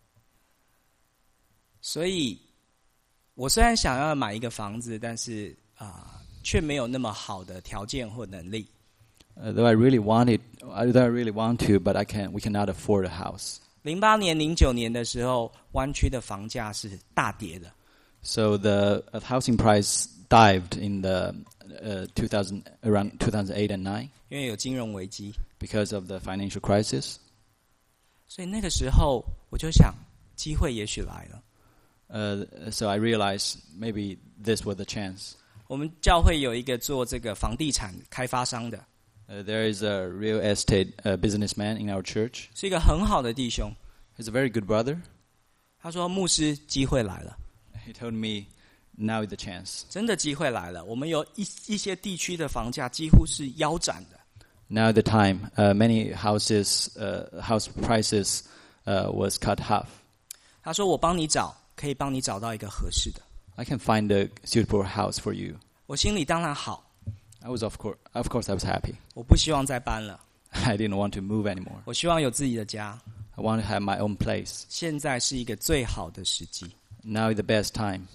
所以，我虽然想要买一个房子，但是啊、呃，却没有那么好的条件或能力。
Uh, though I really want it, though I really want to, but I can't. We cannot afford a house.
零八年、零九年的时候，湾区的房价是大跌的。
So the uh, housing price dived in the uh, two thousand around two thousand eight and nine
因为有金融危机，
because of the financial crisis.
所以那个时候我就想，机会也许来了。
Uh, so I realized maybe this was the chance.
我们教会有一个做这个房地产开发商的，
Uh, there is a real estate uh, businessman in our church.
是一个很好的弟兄。
He's a very good brother.
他说：“牧师，机会来了，
He told me, now is the chance.
真的机会来了。我们有一一些地区的房价几乎是腰斩的。
Now the time. Uh, many houses, uh, house prices uh, was cut half.
他说：“我帮你找，可以帮你找到一个合适的。
I can find a suitable house for you.”
我心里当然好，
I was of course, of course, I was happy.
我不希望再搬了，
I didn't want to move anymore.
我希望有自己的家。
I want to have my own place.
现在是一个最好的时机。
Now is the best time.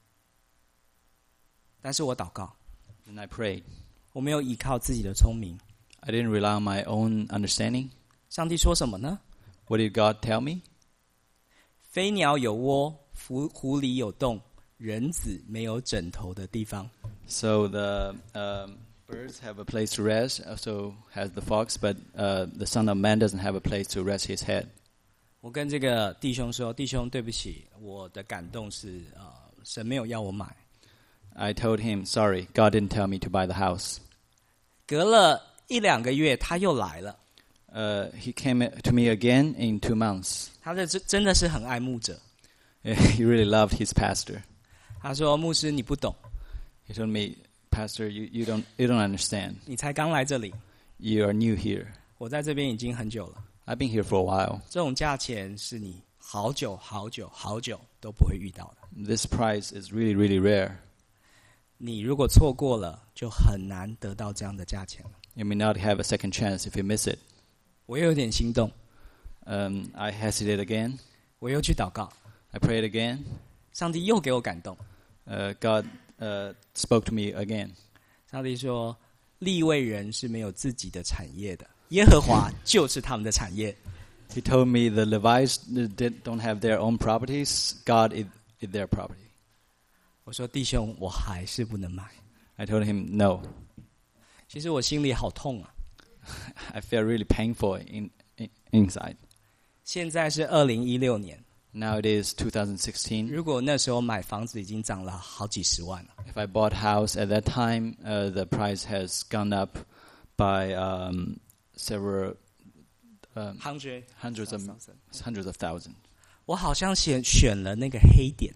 但是我祷告，
And I prayed.
我没有依靠自己的聪明。
I didn't rely on my own understanding.
上帝说什么呢？
What did God tell me?
飞鸟有窝，狐狐狸有洞，人子没有枕头的地方。
So the um, birds have a place to rest, so has the fox, but uh, the Son of Man doesn't have a place to rest his head.
我跟这个弟兄说：“弟兄，对不起，我的感动是呃，神没有要我买。”
I told him, sorry, God didn't tell me to buy the house.
隔了一两个月，他又来了。
Uh, he came to me again in two months.
他的真真的是很爱牧者。
He really loved his pastor.
他说：“牧师，你不懂，
He told me, Pastor, you, you don't you don't understand.
你才刚来这里，
You are new here.
我在这边已经很久了。
I've been here for a while.
这种价钱是你好久好久好久都不会遇到的。
This price is really, really rare.
你如果错过了，就很难得到这样的价钱了。
You may not have a second chance if you miss it.
我又有点心动，
Um, I hesitated again.
我又去祷告，
I prayed again.
上帝又给我感动。
Uh, God uh, spoke to me again.
上帝说：“利未人是没有自己的产业的，耶和华就是他们的产业。”
He told me the Levites did, don't have their own properties. God is, is their property.
我说：“弟兄，我还是不能买。
I told him no. ”
其实我心里好痛啊！
I felt really painful in, in inside.
现在是二零一六年，
Now it is two thousand sixteen.
如果那时候买房子已经涨了好几十万了，
If I bought house at that time, uh, the price has gone up by um, several um,
hundred
hundreds of hundreds of thousands.
我好像选选了那个黑点，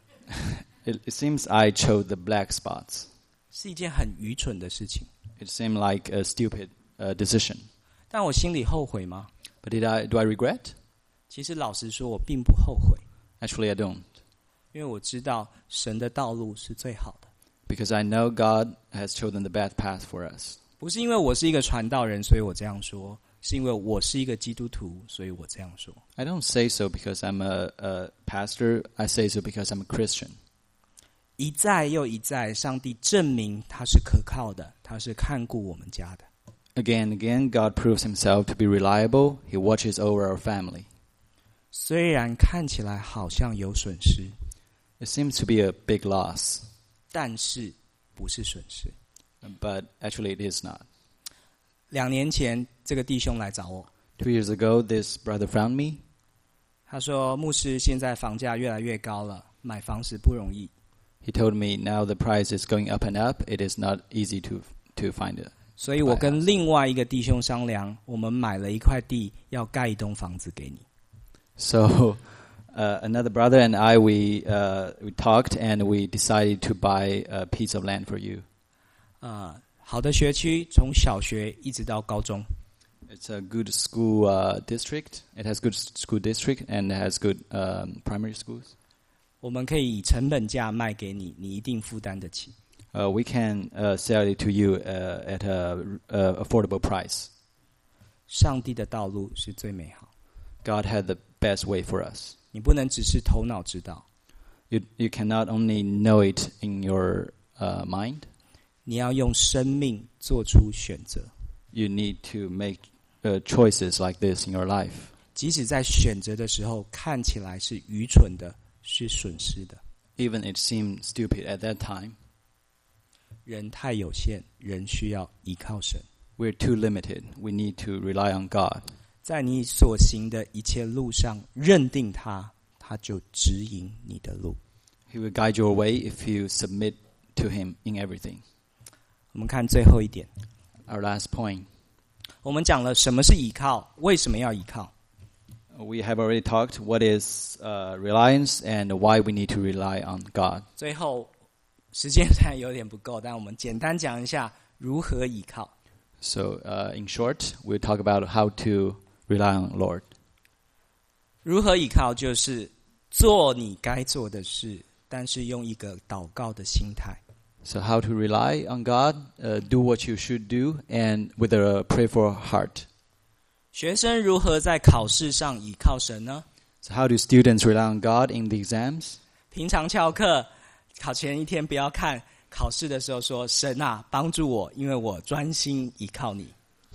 It, it seems I chose the black spots.
是一件很愚蠢的事情。
It seemed like a stupid uh, decision.
但我心里后悔吗？
But did I do I regret?
其实老实说，我并不后悔，
Actually, I don't,
因为我知道神的道路是最好的。
because I know God has chosen the best path for us.
不是因为我是一个传道人，所以我这样说，是因为我是一个基督徒，所以我这样说。
I don't say so because I'm a, a pastor. I say so because I'm a Christian.
一再又一再，上帝证明他是可靠的，他是看顾我们家的。
Again and again, God proves himself to be reliable. He watches over our family.
虽然看起来好像有损失，
It seems to be a big loss,
但是不是损失。
but actually it is not.
两年前，这个弟兄来找我，
Two years ago, this brother found me.
他说：“牧师，现在房价越来越高了，买房子不容易。
He told me now the price is going up and up. It is not easy to to find it.
所以我跟另外一个弟兄商量，我们买了一块地，要盖一栋房子给你。
So uh, another brother and I, we uh, we talked and we decided to buy a piece of land for you.
呃，好的学区，从小学一直到高中，
It's a good school uh, district. It has good s- school district and it has good um, primary schools.
我们可以以成本价卖给你，你一定负担得起。
Uh, we can uh, sell it to you uh, at a uh, affordable price.
上帝的道路是最美好，
God had the best way for us.
你不能只是头脑知道，
You you cannot only know it in your uh, mind.
你要用生命做出选择。
You need to make uh, choices like this in your life.
即使在选择的时候看起来是愚蠢的，是损失的。
Even it seemed stupid at that time.
人太有限，人需要依靠神。
We're too limited. We need to rely on God.
在你所行的一切路上，认定他，他就指引你的路。
He will guide your way if you submit to Him in everything.
我们看最后一点，
Our last point.
我们讲了什么是依靠，为什么要依靠。
We have already talked what is uh, reliance and why we need to rely on God.
最后，时间虽然有点不够，但我们简单讲一下如何依靠。
So, uh, in short, we'll talk about how to rely on Lord.
如何依靠，就是做你该做的事，但是用一个祷告的心态。
So, how to rely on God, uh, do what you should do, and with a prayerful heart.
学生如何在考试上倚靠神呢？
So, how do students rely on God in the exams?
平常翘课，考前一天不要看，考试的时候说：“神啊，帮助我，因为我专心倚靠你。”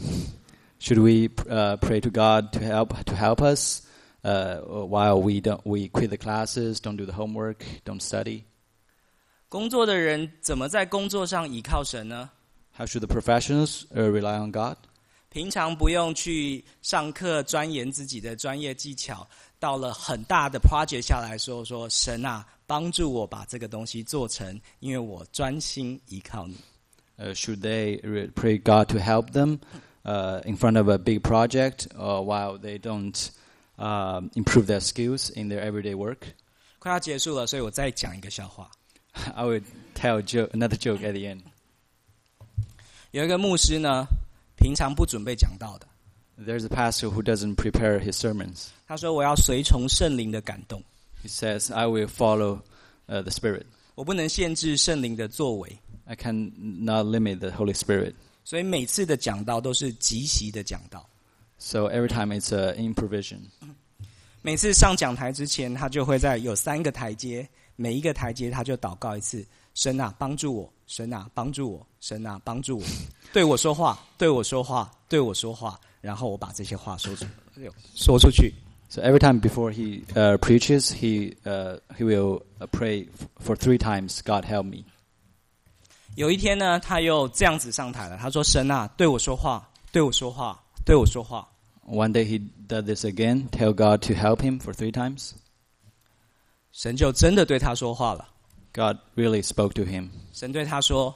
Should we uh, pray to God to help to help us uh, while we don't we quit the classes, don't do the homework, don't study?
工作的人怎么在工作上倚靠神呢？
How should the professionals uh, rely on God?
平常不用去上课钻研自己的专业技巧，到了很大的 project 下来说说神啊，帮助我把这个东西做成，因为我专心依靠你。
Uh, should they re- pray God to help them uh, in front of a big project uh, while they don't um, improve their skills in their everyday work?
快要结束了，所以我再讲一个笑话。
I would tell a joke, another joke at the end.
有一个牧师呢，平常不准备讲道的，
There's a pastor who doesn't prepare his sermons.
他说我要随从圣灵的感动，
He says, I will follow uh, the Spirit.
我不能限制圣灵的作为，
I cannot limit the Holy Spirit.
所以每次的讲道都是即席的讲道。
So every time it's uh, improvisation.
每次上讲台之前，他就会在有三个台阶，每一个台阶他就祷告一次：神啊，帮助我！神啊，帮助我！神啊，帮助我！对我说话，对我说话，对我说话，然后我把这些话说出说出去。
So every time before he uh, preaches, he uh, he will uh, pray f- for three times. God help me.
有一天呢，他又这样子上台了，他说：神啊，对我说话，对我说话，对我说话。
One day he did this again. Tell God to help him for three times.
神就真的对他说话了。
God really spoke to him.
神对他说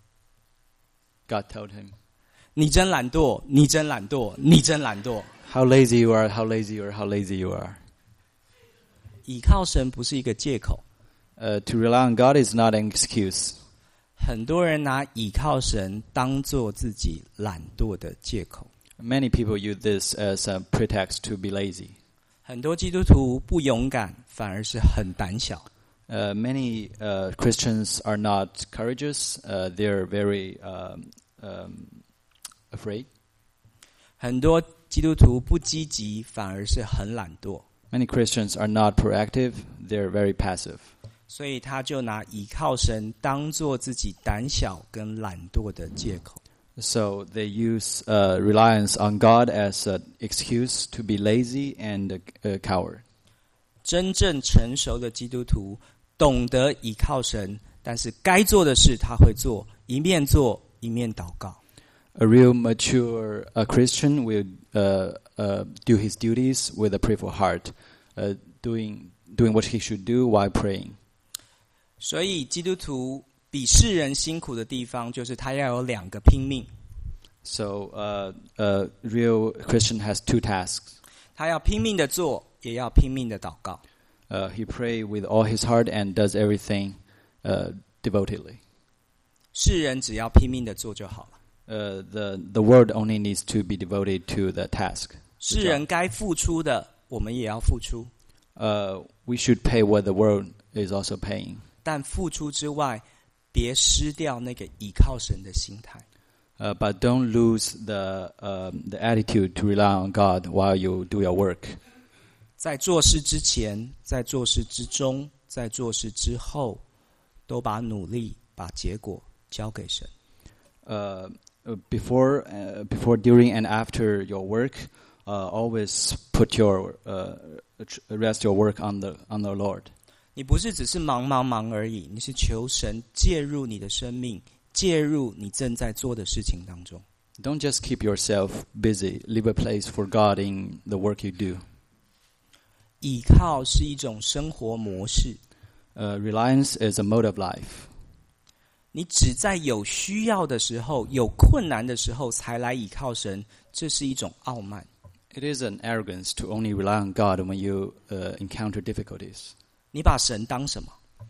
God told him,
你真懒惰，你真懒惰，你真懒惰。
"How lazy you are! How lazy you are! How lazy you are!"
倚靠神不是一个借口，
Uh, to rely on God is not an excuse.
很多人拿倚靠神当做自己懒惰的借口。
Many people use this as a pretext to be lazy.
很多基督徒不勇敢，反而是很胆小。
Uh, many uh, Christians are not courageous. Uh, they're very um, um, afraid.
很多基督徒不积极，反而是很懒惰。
Many Christians are not proactive. They're very passive.
所以他就拿倚靠神当作自己胆小跟懒惰的借口。
So they use uh, reliance on God as an excuse to be lazy and a, a coward.
真正成熟的基督徒懂得倚靠神，但是该做的事他会做，一面做一面祷告。
A real mature uh, Christian will uh, uh, do his duties with a prayerful heart, uh, doing doing what he should do while praying.
所以基督徒比世人辛苦的地方，就是他要有两个拼命。
So uh, a real Christian has two tasks.
他要拼命的做，也要拼命的祷告。
Uh, he prays with all his heart and does everything uh, devotedly.
世人只要拼命的做就好了。
Uh, the the word only needs to be devoted to the task.
世人该付出的，我们也要付出。
Uh, we should pay what the world is also paying.
但付出之外，别失掉那个倚靠神的心态。
Uh, but don't lose the uh, the attitude to rely on God while you do your work.
在做事之前，在做事之中，在做事之后，都把努力、把结果交给神。
Uh, before, uh, before, during, and after your work, uh, always put your uh, rest your work on the on the Lord.
你不是只是忙忙忙而已，你是求神介入你的生命，介入你正在做的事情当中。
Don't just keep yourself busy. Leave a place for God in the work you do.
倚靠是一种生活模式。
Uh, reliance is a mode of life.
你只在有需要的时候、有困难的时候才来倚靠神，这是一种傲慢。
It is an arrogance to only rely on God when you uh, encounter difficulties.
你把神当什么？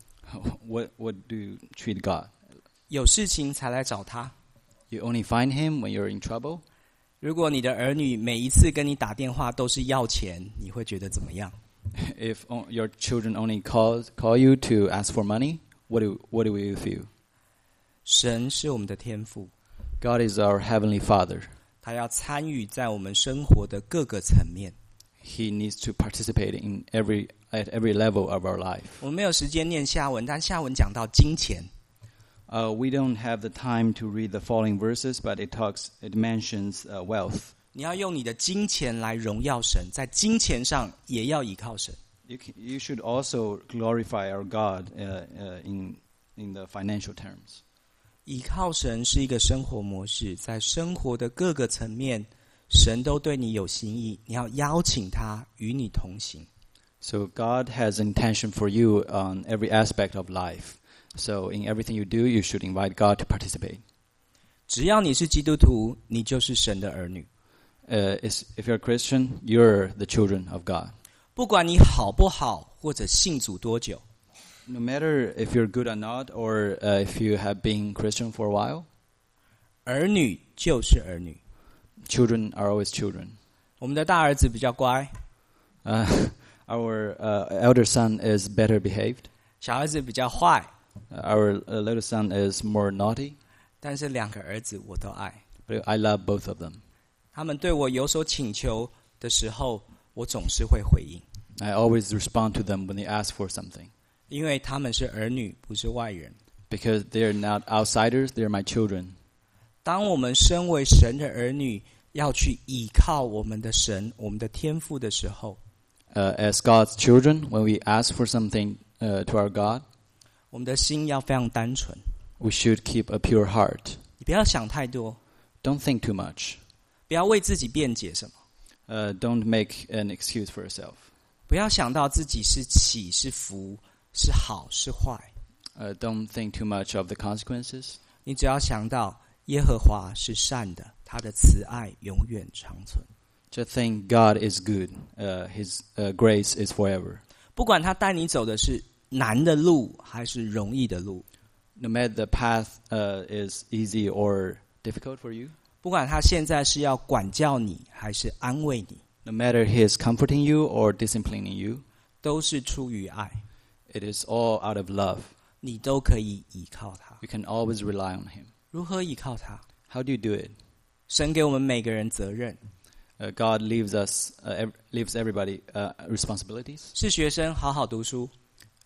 What what do you treat God?
有事情才来找他。
You only find Him when you're in trouble.
如果你的儿女每一次跟你打电话都是要钱，你会觉得怎么样？
If o- your children only call call you to ask for money, what do what do you feel?
神是我们的天父，
God is our heavenly Father.
他要参与在我们生活的各个层面。
He needs to participate in every at every level of our life.
我们没有时间念下文，但下文讲到金钱。
Uh, we don't have the time to read the following verses, but it talks, it mentions uh, wealth.
你要用你的金钱来荣耀神，在金钱上也要倚靠神。
You can, you should also glorify our God uh, uh, in in the financial terms.
倚靠神是一个生活模式，在生活的各个层面，神都对你有心意，你要邀请他与你同行。
So God has intention for you on every aspect of life. So in everything you do, you should invite God to participate.
只要你是基督徒，你就是神的儿女。
Uh, is, if you're a Christian, you're the children of God.
不管你好不好，或者信主多久，
No matter if you're good or not, or uh, if you have been Christian for a while,
儿女就是儿女。
children are always children.
我们的大儿子比较乖，
Uh, our uh, elder son is better behaved.
小儿子比较坏，
Uh, our uh, little son is more naughty.
但是两个儿子我都爱。
But I love both of them.
他们对我有所请求的时候，我总是会回应，
I always respond to them when they ask for something.
因为他们是儿女，不是外人。
Because they're not outsiders, they're my children.
当我们身为神的儿女，要去倚靠我们的神、我们的天父的时候，
Uh, as God's children, when we ask for something uh, to our God,
我们的心要非常单纯，
we should keep a pure heart.
你不要想太多，
Don't think too much.
不要为自己辩解什么，
Uh, don't make an excuse for yourself.
不要想到自己是喜是福，是好是坏。
Uh, don't think too much of the consequences.
你只要想到耶和华是善的，他的慈爱永远长存。
Just think God is good. Uh, His uh, grace is forever.
不管他带你走的是难的路还是容易的路，
No matter the path uh, is easy or difficult for you,
不管他现在是要管教你还是安慰你，
no matter He is comforting you or disciplining you,
都是出于爱，
it is all out of love.
你都可以依靠他。
You can always rely on Him.
如何依靠他？
How do you do it?
神给我们每个人责任。
Uh, God leaves us, uh, ev- leaves everybody uh, responsibilities.
是学生好好读书，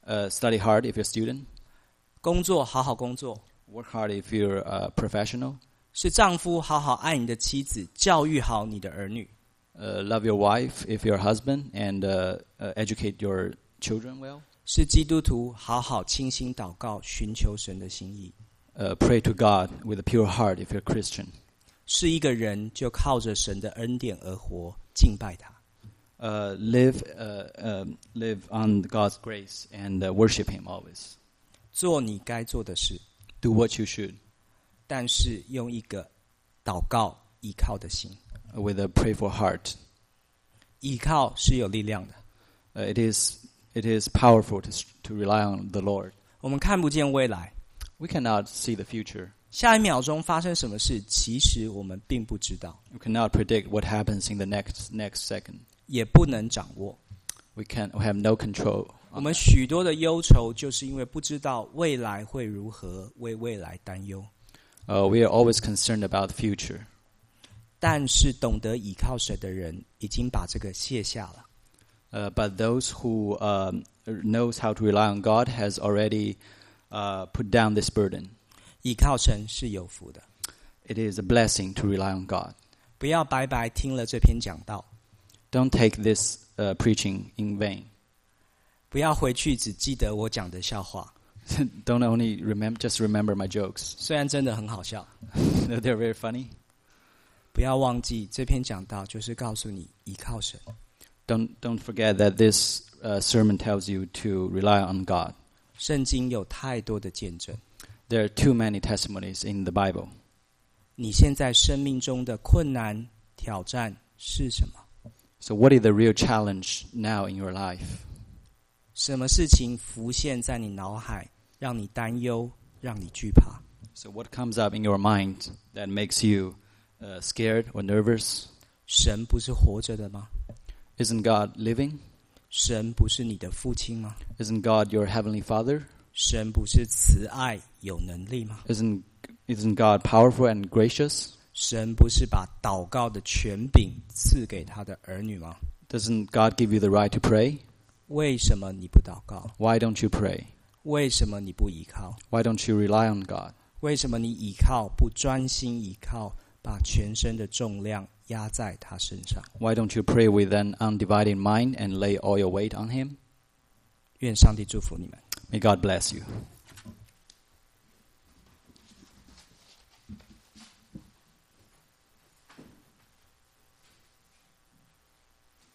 Uh, study hard if you're a student.
工作好好工作，
Work hard if you're a professional.
是丈夫好好爱你的妻子，教育好你的儿女，
Uh, love your wife if you're a husband, and uh, uh, educate your children well.
是基督徒好好倾心祷告，寻求神的心意。
Uh, pray to God with a pure heart if you're a Christian.
是一个人就靠着神的恩典而活，敬拜他。
Uh, live, uh, um, live on God's grace and uh, worship Him always.
做你该做的事，
Do what you should
但是用一个祷告依靠的心。
uh, with a prayerful heart.
依靠是有力量的，
Uh, it is it is powerful to to rely on the Lord.
我们看不见未来，
We cannot see the future.
下一秒钟发生什么事，其实我们并不知道，
We cannot predict what happens in the next next second.
也不能掌握。
We can we have no control.
我们许多的忧愁，就是因为不知道未来会如何，为未来担忧。
Uh, we are always concerned about the future.
但是懂得倚靠神的人，已经把这个卸下了。
Uh, but those who um, knows how to rely on God has already uh, put down this burden.
倚靠神是有福的，
It is a blessing to rely on God.
不要白白听了这篇讲道，
Don't take this uh, preaching in vain.
不要回去只记得我讲的笑话，
Don't only remember, just remember my jokes.
虽然真的很好笑。
They're very funny.
不要忘记这篇讲道就是告诉你依靠神。
Don't don't forget that this uh, sermon tells you to rely on God.
圣经有太多的见证，
There are too many testimonies in the Bible.
你现在生命中的困难挑战是什么？
So what is the real challenge now in your life?
什么事情浮现在你脑海，让你担忧，让你惧怕？
So what comes up in your mind that makes you uh, scared or nervous?
神不是活着的吗？
Isn't God living?
神不是你的父亲吗？
Isn't God your heavenly Father?
神不是慈爱有能力吗？
Isn't isn't God powerful and gracious?
神不是把祷告的权柄赐给他的儿女吗？
Doesn't God give you the right to pray?
为什么你不祷告？
Why don't you pray?
为什么你不依靠？
Why don't you rely on God?
为什么你依靠不专心依靠，把全身的重量压在他身上？
Why don't you pray with an undivided mind and lay all your weight on Him?
愿上帝祝福你们。
May God bless you.